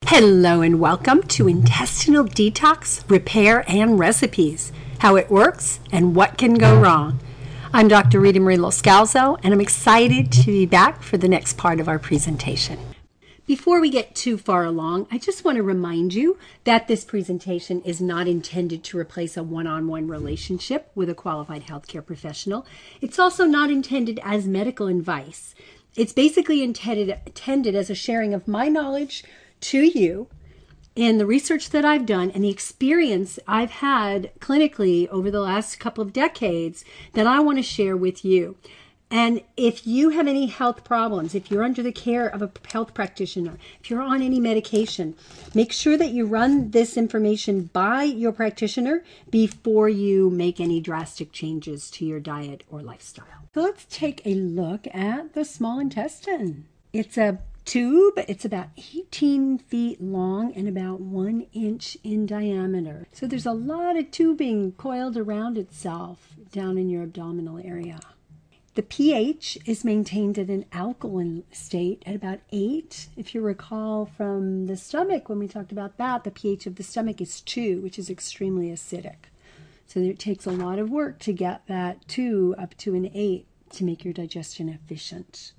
Hello and welcome to Intestinal Detox, Repair and Recipes, how it works and what can go wrong. I'm Dr. Rita Marie Loscalzo, and I'm excited to be back for the next part of our presentation. Before we get too far along, I just want to remind you that this presentation is not intended to replace a one-on-one relationship with a qualified healthcare professional. It's also not intended as medical advice. It's basically intended as a sharing of my knowledge to you in the research that I've done and the experience I've had clinically over the last couple of decades that I want to share with you. And if you have any health problems, if you're under the care of a health practitioner, if you're on any medication, make sure that you run this information by your practitioner before you make any drastic changes to your diet or lifestyle. So let's take a look at the small intestine. It's a tube. It's about 18 feet long and about 1 inch in diameter. So there's a lot of tubing coiled around itself down in your abdominal area. The pH is maintained at an alkaline state at about 8. If you recall from the stomach, when we talked about that, the pH of the stomach is 2, which is extremely acidic. So it takes a lot of work to get that 2 up to an 8 to make your digestion efficient.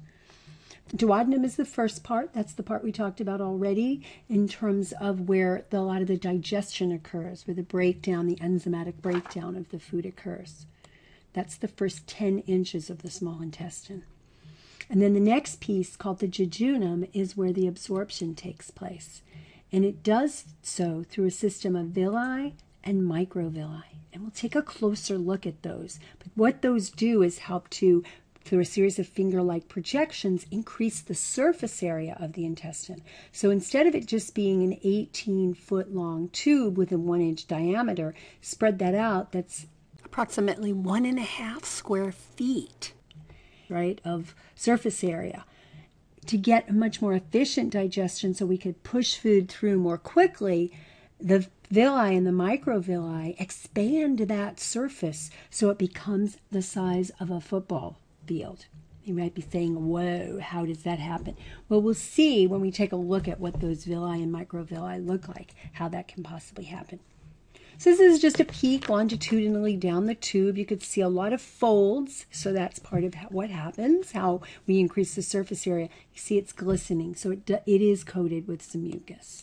Duodenum is the first part. That's the part we talked about already in terms of where a lot of the digestion occurs, where the breakdown, the enzymatic breakdown of the food occurs. That's the first 10 inches of the small intestine. And then the next piece, called the jejunum, is where the absorption takes place. And it does so through a system of villi and microvilli. And we'll take a closer look at those. But what those do is help to, through a series of finger-like projections, increase the surface area of the intestine. So instead of it just being an 18-foot long tube with a 1 inch diameter, spread that out. That's approximately 1.5 square feet, right, of surface area to get a much more efficient digestion so we could push food through more quickly. The villi and the microvilli expand that surface so it becomes the size of a football field. You might be saying, whoa, how does that happen? Well, we'll see when we take a look at what those villi and microvilli look like, how that can possibly happen. So this is just a peek longitudinally down the tube. You could see a lot of folds, so that's part of what happens, how we increase the surface area. You see it's glistening, so it is coated with some mucus.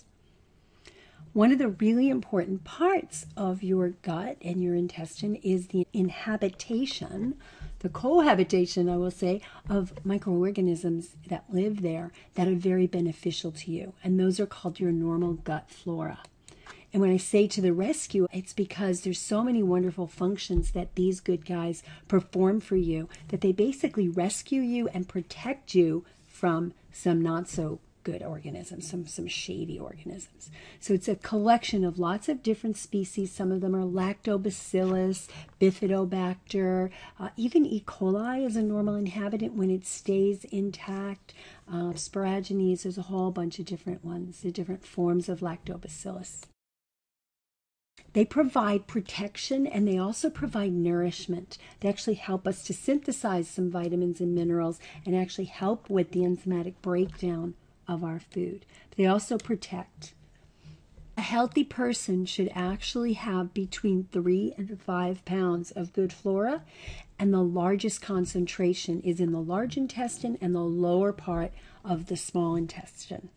One of the really important parts of your gut and your intestine is the inhabitation, the cohabitation, I will say, of microorganisms that live there that are very beneficial to you. And those are called your normal gut flora. And when I say to the rescue, it's because there's so many wonderful functions that these good guys perform for you that they basically rescue you and protect you from some not so good organisms, some shady organisms. So it's a collection of lots of different species. Some of them are lactobacillus, bifidobacter, even E. coli is a normal inhabitant when it stays intact. Sporogenes, there's a whole bunch of different ones, the different forms of lactobacillus. They provide protection and they also provide nourishment. They actually help us to synthesize some vitamins and minerals and actually help with the enzymatic breakdown of our food. They also protect. A healthy person should actually have between 3 and 5 pounds of good flora, and the largest concentration is in the large intestine and the lower part of the small intestine.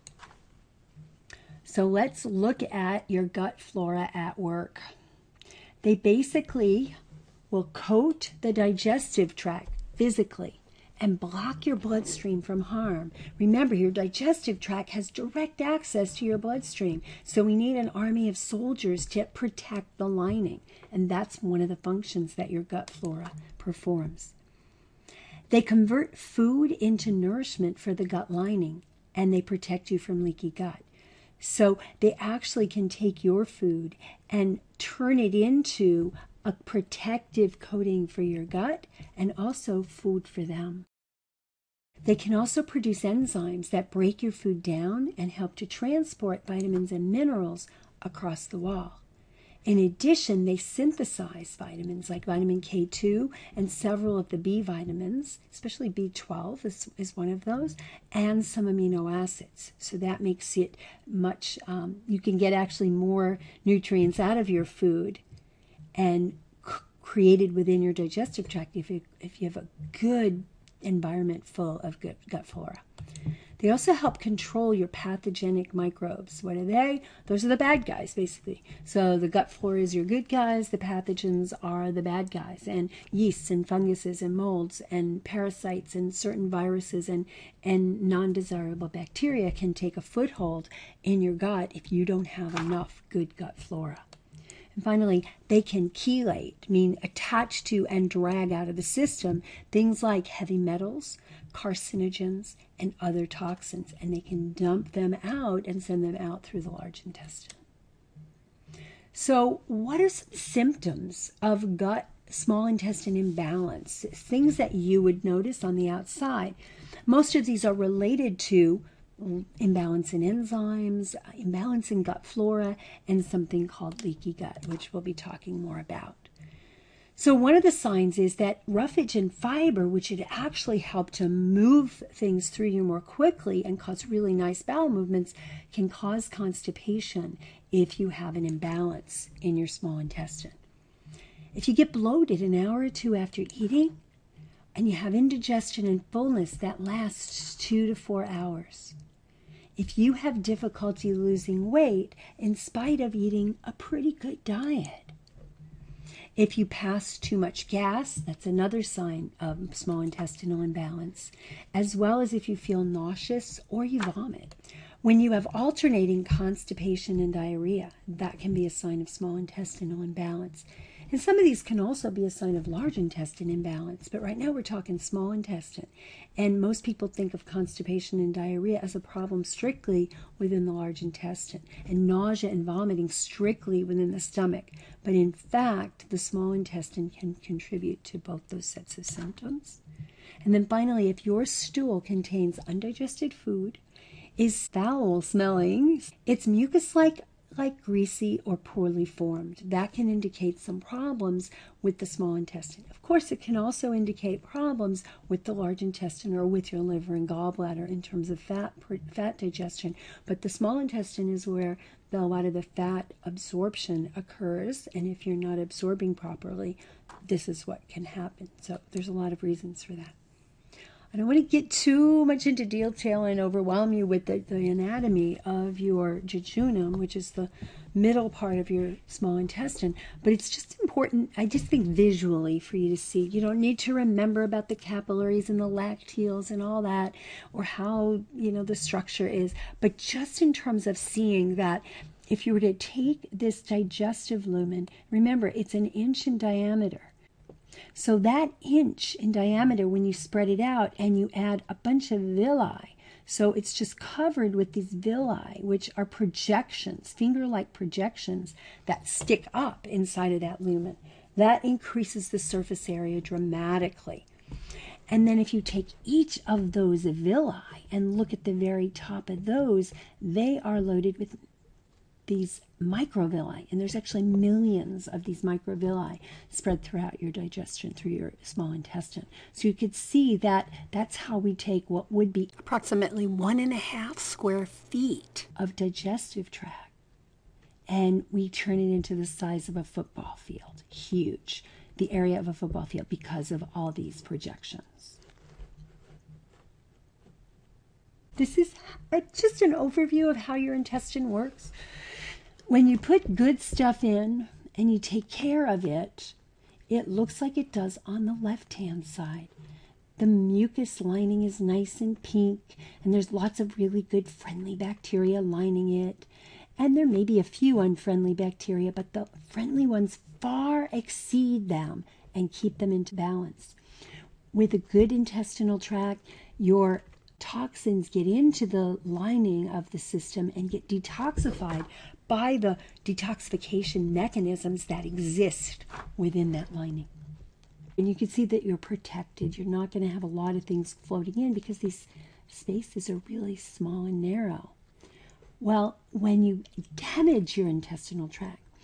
So let's look at your gut flora at work. They basically will coat the digestive tract physically and block your bloodstream from harm. Remember, your digestive tract has direct access to your bloodstream, so we need an army of soldiers to protect the lining, and that's one of the functions that your gut flora performs. They convert food into nourishment for the gut lining, and they protect you from leaky gut. So they actually can take your food and turn it into a protective coating for your gut and also food for them. They can also produce enzymes that break your food down and help to transport vitamins and minerals across the wall. In addition, they synthesize vitamins like vitamin K2 and several of the B vitamins, especially B12 is one of those, and some amino acids. So that makes it much, you can get actually more nutrients out of your food and created within your digestive tract if you have a good environment full of good gut flora. They also help control your pathogenic microbes. What are they? Those are the bad guys, basically. So the gut flora is your good guys, the pathogens are the bad guys, and yeasts and funguses and molds and parasites and certain viruses and non-desirable bacteria can take a foothold in your gut if you don't have enough good gut flora. And finally, they can chelate, mean attach to and drag out of the system things like heavy metals, carcinogens, and other toxins, and they can dump them out and send them out through the large intestine. So what are some symptoms of gut small intestine imbalance? Things that you would notice on the outside. Most of these are related to imbalance in enzymes, imbalance in gut flora, and something called leaky gut, which we'll be talking more about. So one of the signs is that roughage and fiber, which would actually help to move things through you more quickly and cause really nice bowel movements, can cause constipation if you have an imbalance in your small intestine. If you get bloated an hour or two after eating, and you have indigestion and fullness that lasts 2 to 4 hours. If you have difficulty losing weight in spite of eating a pretty good diet. If you pass too much gas, that's another sign of small intestinal imbalance, as well as if you feel nauseous or you vomit. When you have alternating constipation and diarrhea, that can be a sign of small intestinal imbalance. And some of these can also be a sign of large intestine imbalance, but right now we're talking small intestine. And most people think of constipation and diarrhea as a problem strictly within the large intestine, and nausea and vomiting strictly within the stomach. But in fact, the small intestine can contribute to both those sets of symptoms. And then finally, if your stool contains undigested food, is foul smelling, it's mucus-like, greasy or poorly formed, that can indicate some problems with the small intestine. Of course, it can also indicate problems with the large intestine or with your liver and gallbladder in terms of fat digestion. But the small intestine is where a lot of the fat absorption occurs, and if you're not absorbing properly, this is what can happen. So there's a lot of reasons for that. I don't want to get too much into detail and overwhelm you with the anatomy of your jejunum, which is the middle part of your small intestine, but it's just important, I just think visually, for you to see. You don't need to remember about the capillaries and the lacteals and all that, or how, the structure is, but just in terms of seeing that if you were to take this digestive lumen, remember, it's 1 inch in diameter. So that inch in diameter, when you spread it out and you add a bunch of villi, so it's just covered with these villi, which are projections, finger-like projections that stick up inside of that lumen. That increases the surface area dramatically. And then if you take each of those villi and look at the very top of those, they are loaded with these microvilli, and there's actually millions of these microvilli spread throughout your digestion, through your small intestine. So you could see that that's how we take what would be approximately 1.5 square feet of digestive tract, and we turn it into the size of a football field. Huge, the area of a football field, because of all these projections. This is just an overview of how your intestine works. When you put good stuff in and you take care of it, it looks like it does on the left-hand side. The mucus lining is nice and pink, and there's lots of really good friendly bacteria lining it. And there may be a few unfriendly bacteria, but the friendly ones far exceed them and keep them into balance. With a good intestinal tract, your toxins get into the lining of the system and get detoxified by the detoxification mechanisms that exist within that lining. And you can see that you're protected. You're not going to have a lot of things floating in because these spaces are really small and narrow. Well, when you damage your intestinal tract,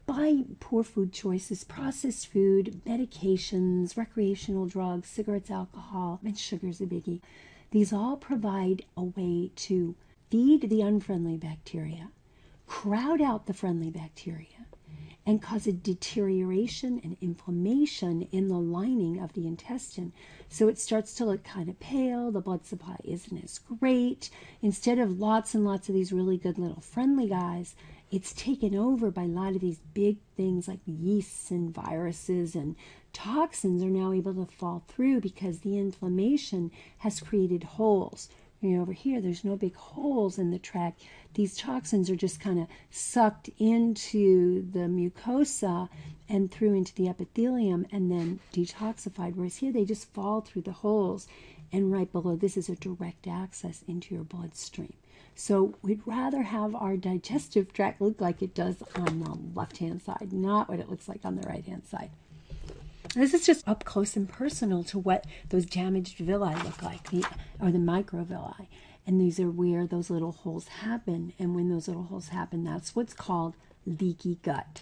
by poor food choices, processed food, medications, recreational drugs, cigarettes, alcohol, and sugar's a biggie. These all provide a way to feed the unfriendly bacteria, crowd out the friendly bacteria, and cause a deterioration and inflammation in the lining of the intestine. So it starts to look kind of pale, the blood supply isn't as great. Instead of lots and lots of these really good little friendly guys, it's taken over by a lot of these big things like yeasts and viruses, and toxins are now able to fall through because the inflammation has created holes. Over here, there's no big holes in the tract. These toxins are just kind of sucked into the mucosa and through into the epithelium and then detoxified. Whereas here, they just fall through the holes. And right below this is a direct access into your bloodstream. So we'd rather have our digestive tract look like it does on the left-hand side, not what it looks like on the right-hand side. This is just up close and personal to what those damaged villi look like, or the microvilli. And these are where those little holes happen. And when those little holes happen, that's what's called leaky gut.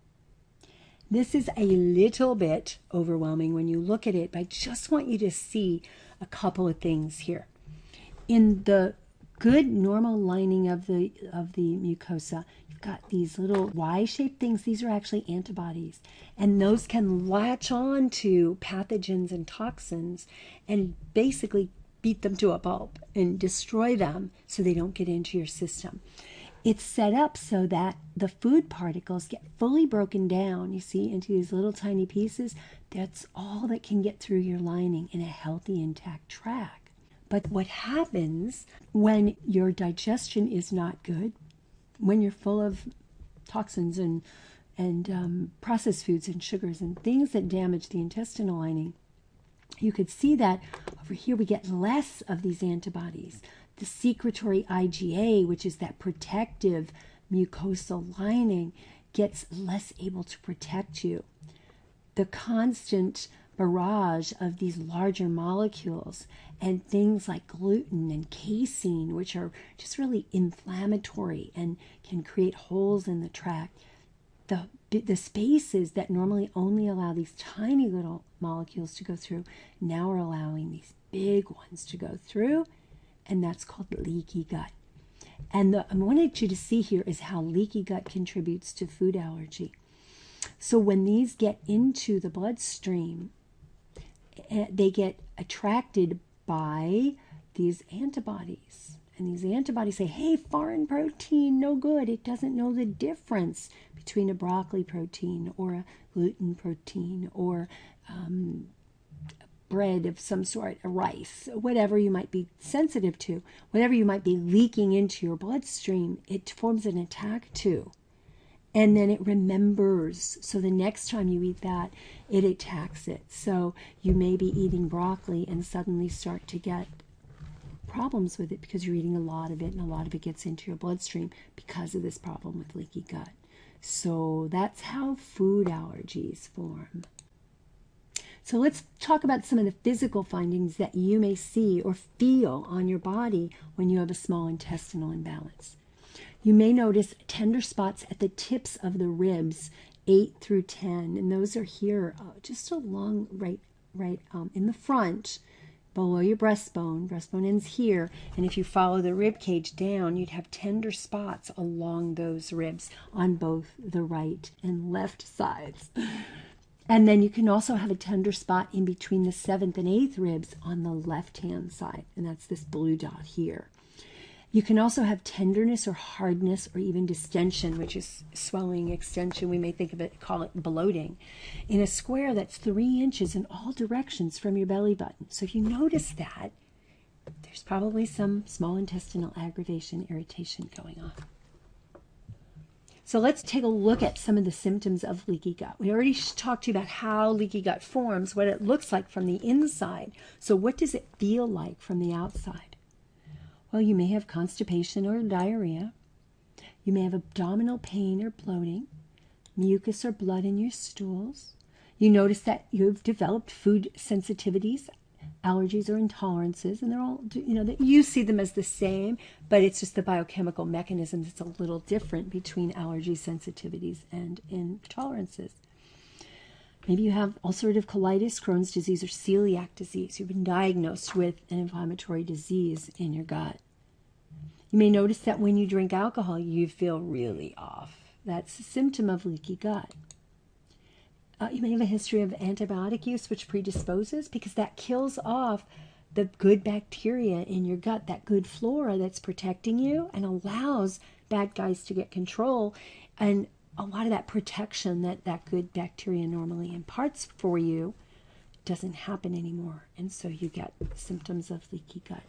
This is a little bit overwhelming when you look at it, but I just want you to see a couple of things here. In the good normal lining of the mucosa, you've got these little Y-shaped things. These are actually antibodies, and those can latch on to pathogens and toxins and basically beat them to a pulp and destroy them so they don't get into your system. It's set up so that the food particles get fully broken down, you see, into these little tiny pieces. That's all that can get through your lining in a healthy, intact tract. But what happens when your digestion is not good, when you're full of toxins and processed foods and sugars and things that damage the intestinal lining, you could see that over here we get less of these antibodies. The secretory IgA, which is that protective mucosal lining, gets less able to protect you. The constant barrage of these larger molecules and things like gluten and casein, which are just really inflammatory and can create holes in the tract. The spaces that normally only allow these tiny little molecules to go through now are allowing these big ones to go through, and that's called leaky gut. And I wanted you to see here is how leaky gut contributes to food allergy. So when these get into the bloodstream, they get attracted by these antibodies. And these antibodies say, hey, foreign protein, no good. It doesn't know the difference between a broccoli protein or a gluten protein or bread of some sort, a rice, whatever you might be sensitive to, whatever you might be leaking into your bloodstream, it forms an attack to. And then it remembers. So the next time you eat that, it attacks it. So you may be eating broccoli and suddenly start to get problems with it because you're eating a lot of it, and a lot of it gets into your bloodstream because of this problem with leaky gut. So that's how food allergies form. So let's talk about some of the physical findings that you may see or feel on your body when you have a small intestinal imbalance. You may notice tender spots at the tips of the ribs, 8 through 10, and those are here just along right in the front, below your breastbone. Breastbone ends here, and if you follow the rib cage down, you'd have tender spots along those ribs on both the right and left sides. And then you can also have a tender spot in between the 7th and 8th ribs on the left-hand side, and that's this blue dot here. You can also have tenderness or hardness or even distension, which is swelling, extension. We may think of it, call it bloating, in a square that's 3 inches in all directions from your belly button. So if you notice that, there's probably some small intestinal aggravation, irritation going on. So let's take a look at some of the symptoms of leaky gut. We already talked to you about how leaky gut forms, what it looks like from the inside. So what does it feel like from the outside? Well, you may have constipation or diarrhea. You may have abdominal pain or bloating, mucus or blood in your stools. You notice that you've developed food sensitivities, allergies or intolerances, and they're all, you see them as the same, but it's just the biochemical mechanism that's a little different between allergies, sensitivities, and intolerances. Maybe you have ulcerative colitis, Crohn's disease, or celiac disease. You've been diagnosed with an inflammatory disease in your gut. You may notice that when you drink alcohol, you feel really off. That's a symptom of leaky gut. You may have a history of antibiotic use, which predisposes, because that kills off the good bacteria in your gut, that good flora that's protecting you and allows bad guys to get control. And a lot of that protection that good bacteria normally imparts for you doesn't happen anymore. And so you get symptoms of leaky gut.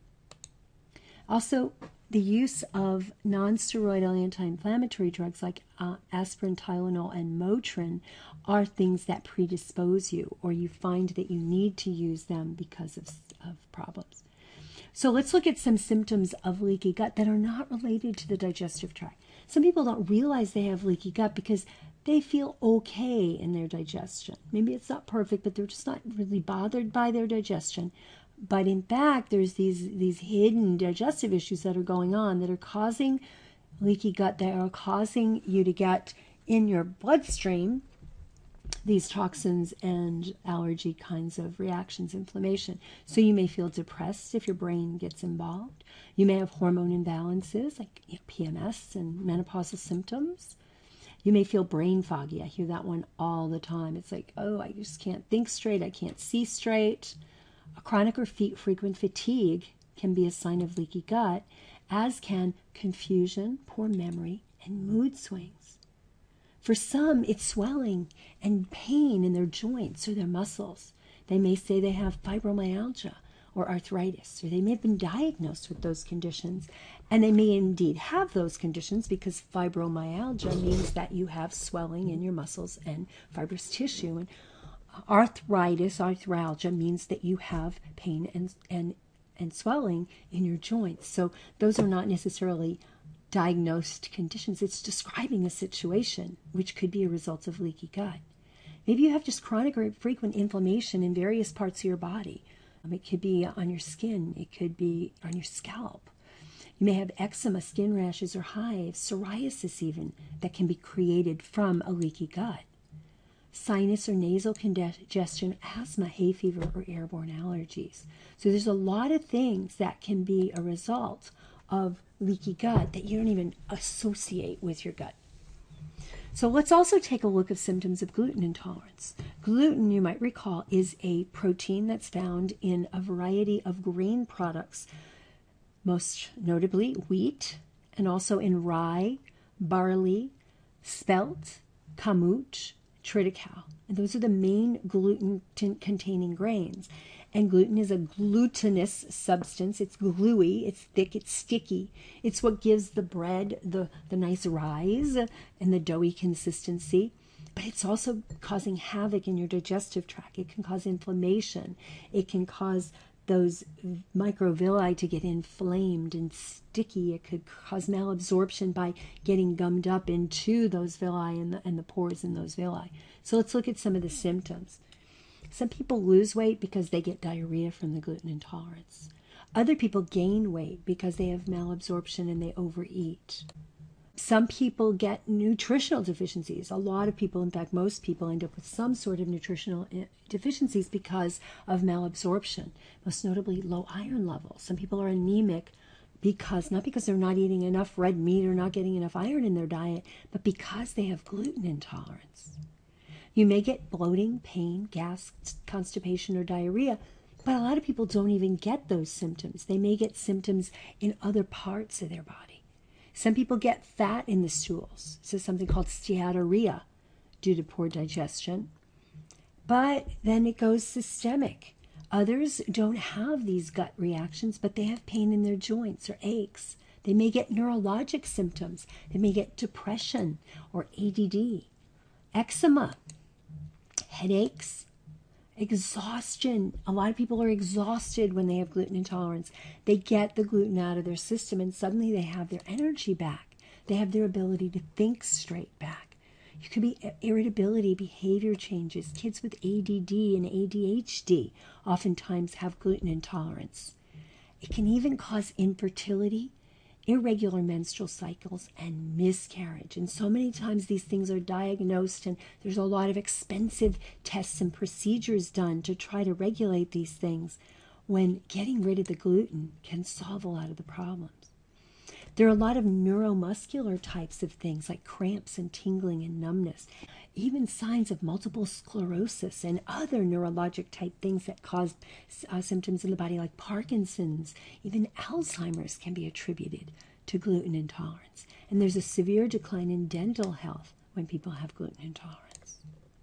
Also, the use of non-steroidal anti-inflammatory drugs like aspirin, Tylenol, and Motrin are things that predispose you, or you find that you need to use them because of problems. So let's look at some symptoms of leaky gut that are not related to the digestive tract. Some people don't realize they have leaky gut because they feel okay in their digestion. Maybe it's not perfect, but they're just not really bothered by their digestion. But in fact, there's these hidden digestive issues that are going on that are causing leaky gut, that are causing you to get in your bloodstream these toxins and allergy kinds of reactions, inflammation. So you may feel depressed if your brain gets involved. You may have hormone imbalances like PMS and menopausal symptoms. You may feel brain foggy. I hear that one all the time. It's like, oh, I just can't think straight. I can't see straight. A chronic or frequent fatigue can be a sign of leaky gut, as can confusion, poor memory, and mood swings. For some, it's swelling and pain in their joints or their muscles. They may say they have fibromyalgia or arthritis, or they may have been diagnosed with those conditions, and they may indeed have those conditions because fibromyalgia means that you have swelling in your muscles and fibrous tissue, and arthralgia means that you have pain and swelling in your joints. So those are not necessarily diagnosed conditions. It's describing a situation which could be a result of leaky gut. Maybe you have just chronic or frequent inflammation in various parts of your body. It could be on your skin. It could be on your scalp. You may have eczema, skin rashes, or hives, psoriasis even, that can be created from a leaky gut. Sinus or nasal congestion, asthma, hay fever, or airborne allergies. So there's a lot of things that can be a result of leaky gut that you don't even associate with your gut. So let's also take a look at symptoms of gluten intolerance. Gluten, you might recall, is a protein that's found in a variety of grain products, most notably wheat, and also in rye, barley, spelt, kamut, triticale. And those are the main gluten-containing grains. And gluten is a glutinous substance. It's gluey, it's thick, it's sticky. It's what gives the bread the nice rise and the doughy consistency. But it's also causing havoc in your digestive tract. It can cause inflammation. It can cause those microvilli to get inflamed and sticky. It could cause malabsorption by getting gummed up into those villi and the pores in those villi. So let's look at some of the symptoms. Some people lose weight because they get diarrhea from the gluten intolerance. Other people gain weight because they have malabsorption and they overeat. Some people get nutritional deficiencies. A lot of people, in fact, most people end up with some sort of nutritional deficiencies because of malabsorption, most notably low iron levels. Some people are anemic not because they're not eating enough red meat or not getting enough iron in their diet, but because they have gluten intolerance. You may get bloating, pain, gas, constipation, or diarrhea, but a lot of people don't even get those symptoms. They may get symptoms in other parts of their body. Some people get fat in the stools. So something called steatorrhea due to poor digestion. But then it goes systemic. Others don't have these gut reactions, but they have pain in their joints or aches. They may get neurologic symptoms. They may get depression or ADD, eczema, headaches, exhaustion. A lot of people are exhausted when they have gluten intolerance. They get the gluten out of their system and suddenly they have their energy back. They have their ability to think straight back. You could be irritability, behavior changes. Kids with ADD and ADHD oftentimes have gluten intolerance. It can even cause infertility, irregular menstrual cycles, and miscarriage. And so many times these things are diagnosed, and there's a lot of expensive tests and procedures done to try to regulate these things, when getting rid of the gluten can solve a lot of the problems. There are a lot of neuromuscular types of things like cramps and tingling and numbness, even signs of multiple sclerosis and other neurologic type things that cause symptoms in the body like Parkinson's. Even Alzheimer's can be attributed to gluten intolerance. And there's a severe decline in dental health when people have gluten intolerance.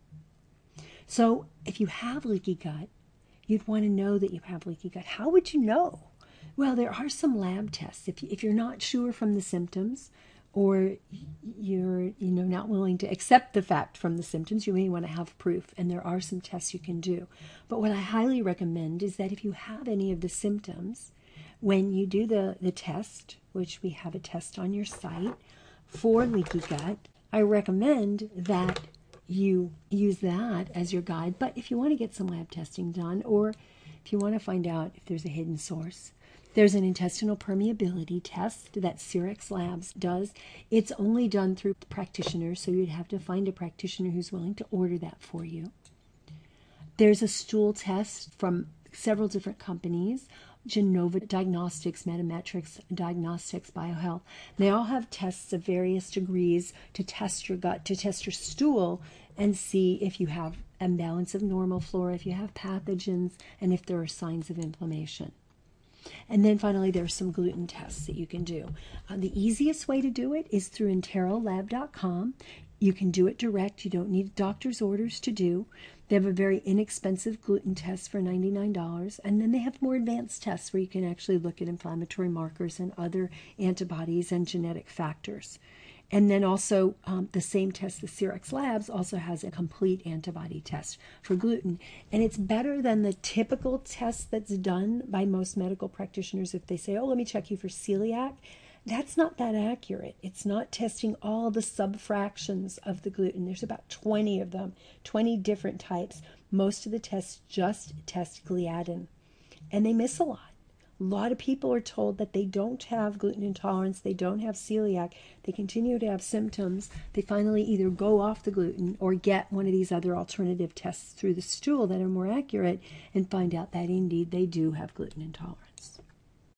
So if you have leaky gut, you'd want to know that you have leaky gut. How would you know? Well, there are some lab tests. If you're not sure from the symptoms, or you're not willing to accept the fact from the symptoms, you may want to have proof, and there are some tests you can do. But what I highly recommend is that if you have any of the symptoms, when you do the test, which we have a test on your site for leaky gut, I recommend that you use that as your guide. But if you want to get some lab testing done, or if you want to find out if there's a hidden source, there's an intestinal permeability test that Syrex Labs does. It's only done through practitioners, so you'd have to find a practitioner who's willing to order that for you. There's a stool test from several different companies: Genova Diagnostics, Metametrics Diagnostics, BioHealth. They all have tests of various degrees to test your gut, to test your stool, and see if you have imbalance of normal flora, if you have pathogens, and if there are signs of inflammation. And then finally, there are some gluten tests that you can do. The easiest way to do it is through EnteroLab.com. You can do it direct. You don't need doctor's orders to do. They have a very inexpensive gluten test for $99. And then they have more advanced tests where you can actually look at inflammatory markers and other antibodies and genetic factors. And then also the same test, the Syrex Labs, also has a complete antibody test for gluten. And it's better than the typical test that's done by most medical practitioners. If they say, oh, let me check you for celiac, that's not that accurate. It's not testing all the subfractions of the gluten. There's about 20 of them, 20 different types. Most of the tests just test gliadin, and they miss a lot. A lot of people are told that they don't have gluten intolerance, they don't have celiac, they continue to have symptoms. They finally either go off the gluten or get one of these other alternative tests through the stool that are more accurate and find out that indeed they do have gluten intolerance.